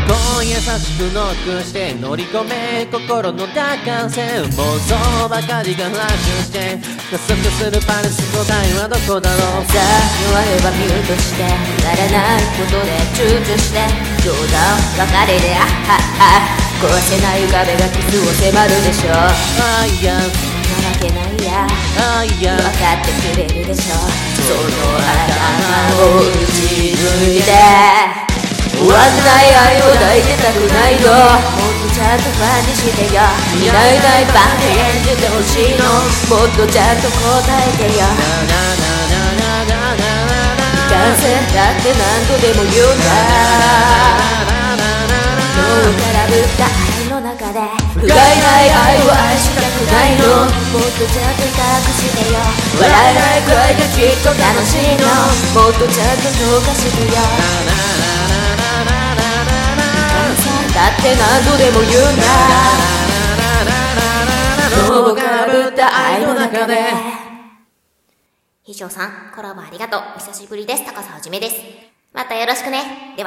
こう優しくノックして乗り込め心の奪還戦妄想ばかりがフラッシュして加速するパルスの台はどこだろう。 さあ弱ればミュートしてならないことで躊躇して冗談別れであっはっは壊せない壁が傷を迫るでしょう。 あいやそんなわけないやあいや分かってくれるでしょう。その頭を打ち抜いて終わんない愛を抱いてたくないの。もっとちゃんとファンにしてよ。いないいないバンで演じてほしいの。もっとちゃんと答えてよ。完成だって何度でも言うんだ。脳からぶった愛の中で不甲斐ない愛を愛したくないの。もっとちゃんと隠してよ。笑えないくらいがきっと楽しいの。もっとちゃんと評価してよ。だって何度でも言うんだ。脳がぶった愛の中で。 ひしょうさん、コラボありがとう。お久しぶりです。高さはじめです。またよろしくね。では。